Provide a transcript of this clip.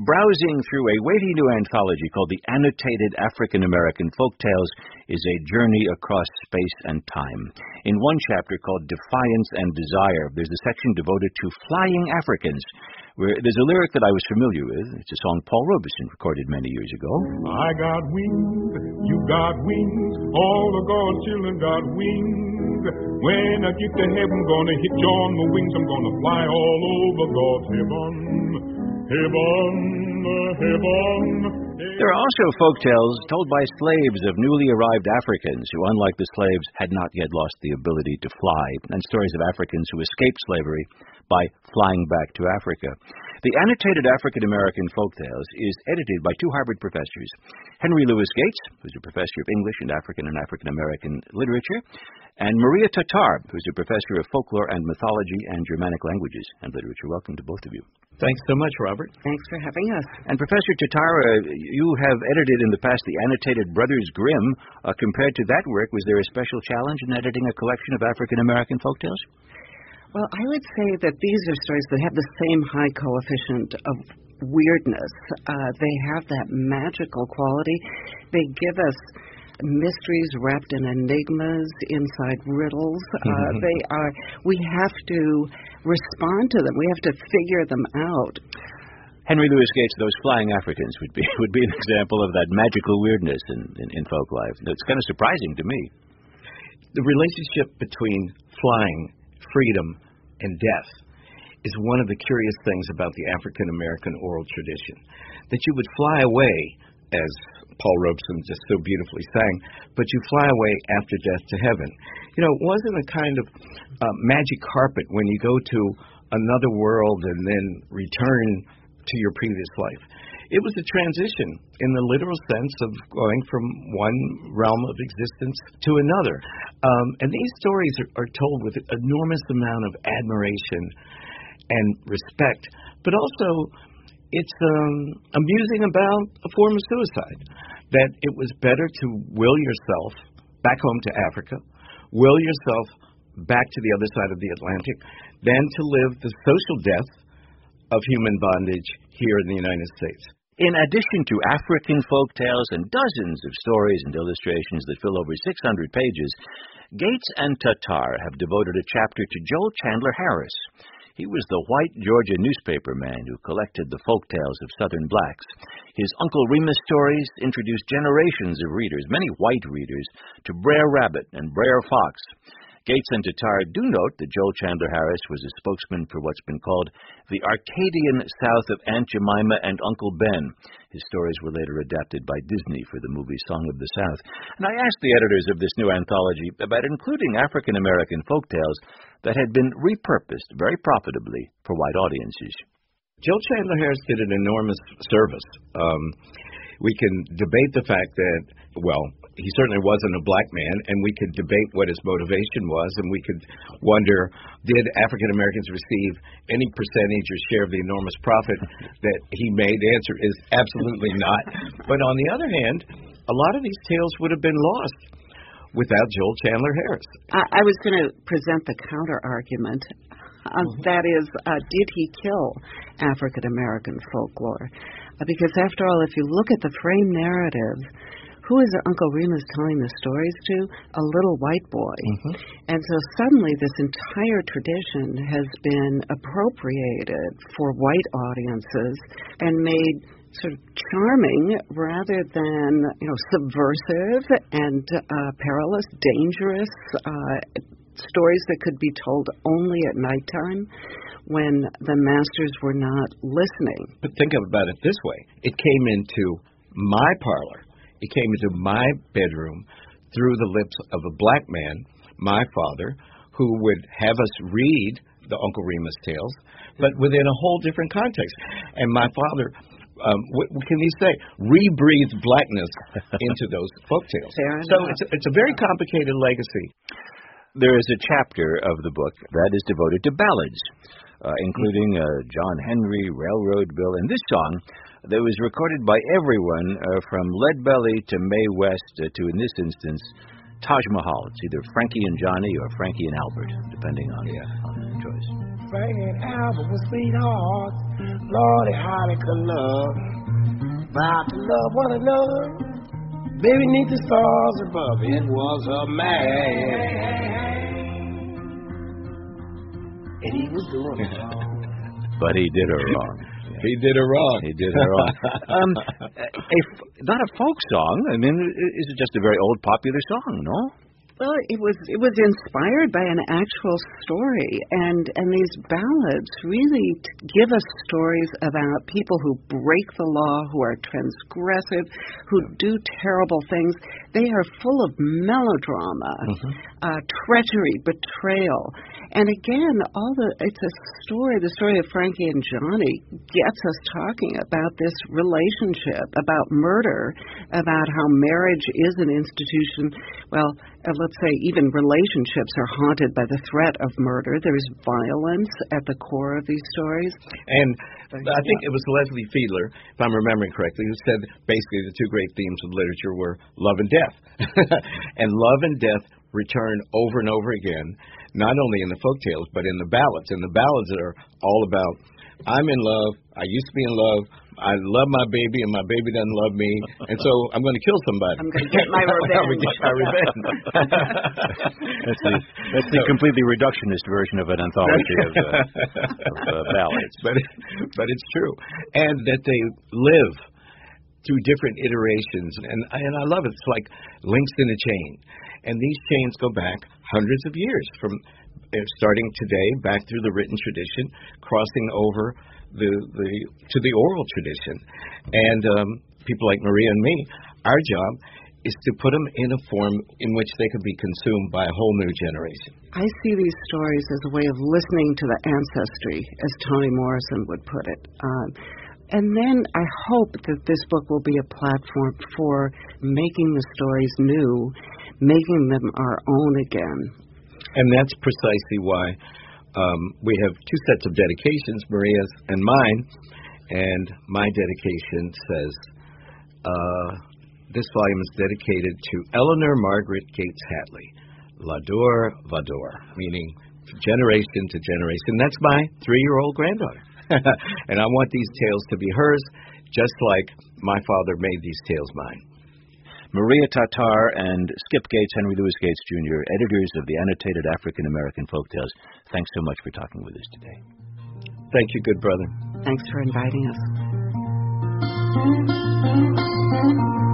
Browsing through a weighty new anthology called The Annotated African American Folktales is a journey across space and time. In one chapter called Defiance and Desire, there's a section devoted to flying Africans, where there's a lyric that I was familiar with. It's a song Paul Robeson recorded many years ago. I got wings, you got wings, all of God's children got wings. When I get to heaven, gonna hit you on the wings, I'm gonna fly all over God's heaven. There are also folktales told by slaves of newly arrived Africans who, unlike the slaves, had not yet lost the ability to fly, and stories of Africans who escaped slavery by flying back to Africa. The Annotated African American Folktales is edited by two Harvard professors, Henry Louis Gates, who's a professor of English and African American literature, and Maria Tatar, who's a professor of folklore and mythology and Germanic languages and literature. Welcome to both of you. Thanks so much, Robert. Thanks for having us. And Professor Tatar, you have edited in the past the Annotated Brothers Grimm. Compared to that work, was there a special challenge in editing a collection of African American folktales? Well, I would say that these are stories that have the same high coefficient of weirdness. They have that magical quality. They give us mysteries wrapped in enigmas, inside riddles. We have to respond to them. We have to figure them out. Henry Louis Gates, those flying Africans would be an example of that magical weirdness in folk life. It's kind of surprising to me. The relationship between flying, freedom, and death is one of the curious things about the African American oral tradition. That you would fly away, as Paul Robeson just so beautifully sang, but you fly away after death to heaven. You know, it wasn't a kind of magic carpet when you go to another world and then return to your previous life. It was a transition in the literal sense of going from one realm of existence to another. And these stories are told with an enormous amount of admiration and respect, but also it's amusing about a form of suicide, that it was better to will yourself back home to Africa, will yourself back to the other side of the Atlantic, than to live the social death of human bondage here in the United States. In addition to African folktales and dozens of stories and illustrations that fill over 600 pages, Gates and Tatar have devoted a chapter to Joel Chandler Harris. He was the white Georgia newspaper man who collected the folktales of Southern blacks. His Uncle Remus stories introduced generations of readers, many white readers, to Brer Rabbit and Brer Fox. Gates and Tatar do note that Joel Chandler Harris was a spokesman for what's been called the Arcadian South of Aunt Jemima and Uncle Ben. His stories were later adapted by Disney for the movie Song of the South. And I asked the editors of this new anthology about including African American folktales that had been repurposed very profitably for white audiences. Joel Chandler Harris did an enormous service. We can debate the fact that, well, he certainly wasn't a black man, and we could debate what his motivation was, and we could wonder, did African Americans receive any percentage or share of the enormous profit that he made? The answer is absolutely not. But on the other hand, a lot of these tales would have been lost without Joel Chandler Harris. I was going to present the counter-argument. That is, did he kill African American folklore? Because after all, if you look at the frame narrative, who is Uncle Remus telling the stories to? A little white boy. And so suddenly this entire tradition has been appropriated for white audiences and made sort of charming rather than, subversive and perilous, dangerous stories that could be told only at nighttime when the masters were not listening. But think about it this way. It came into my parlor. It came into my bedroom through the lips of a black man, my father, who would have us read the Uncle Remus tales, but within a whole different context. And my father, what can you say, rebreathed blackness into those folktales. So it's a very complicated legacy. There is a chapter of the book that is devoted to ballads, including John Henry, Railroad Bill, and this song that was recorded by everyone from Leadbelly to Mae West to, in this instance, Taj Mahal. It's either Frankie and Johnny or Frankie and Albert, depending on the choice. Frank and Albert were sweethearts. Lordy, how they could love. About to love one another. Baby, neath the stars above, it was a man. And he was doing it wrong. But he did her wrong. He did her wrong. He did her wrong. Not a folk song. I mean, is it just a very old popular song, no? Well, it was inspired by an actual story, and these ballads really give us stories about people who break the law, who are transgressive, who do terrible things. They are full of melodrama, treachery, betrayal. And again, it's a story, the story of Frankie and Johnny gets us talking about this relationship, about murder, about how marriage is an institution. Well, let's say even relationships are haunted by the threat of murder. There's violence at the core of these stories. And I think it was Leslie Fiedler, if I'm remembering correctly, who said basically the two great themes of literature were love and death. And love and death return over and over again, not only in the folktales, but in the ballads. And the ballads are all about, I'm in love, I used to be in love, I love my baby, and my baby doesn't love me, and so I'm going to kill somebody. I'm going to get my revenge. I'm going to get my revenge. That's the completely reductionist version of an anthology of ballads. But it's true. And that they live through different iterations. And I love it. It's like links in a chain. And these chains go back hundreds of years, from starting today, back through the written tradition, crossing over to the oral tradition. And people like Maria and me, our job is to put them in a form in which they could be consumed by a whole new generation. I see these stories as a way of listening to the ancestry, as Toni Morrison would put it. And then I hope that this book will be a platform for making the stories new, making them our own again. And that's precisely why we have two sets of dedications, Maria's and mine. And my dedication says, this volume is dedicated to Eleanor Margaret Gates Hatley, Lador Vador, meaning generation to generation. That's my 3-year-old granddaughter. And I want these tales to be hers, just like my father made these tales mine. Maria Tatar and Skip Gates, Henry Louis Gates, Jr., editors of the Annotated African American Folktales, thanks so much for talking with us today. Thank you, good brother. Thanks for inviting us.